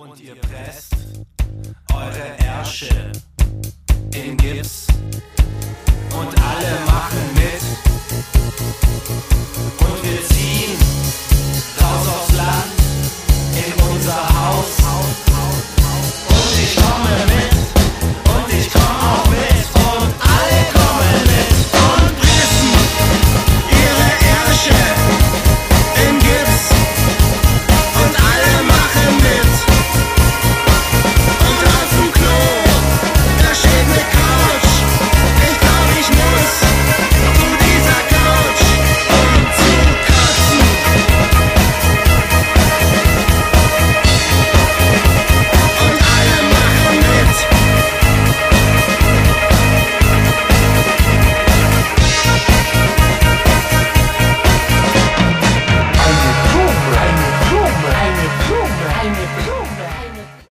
Und ihr presst eure Ärsche in Gips und alle machen mit. Und wir ziehen raus aufs Land.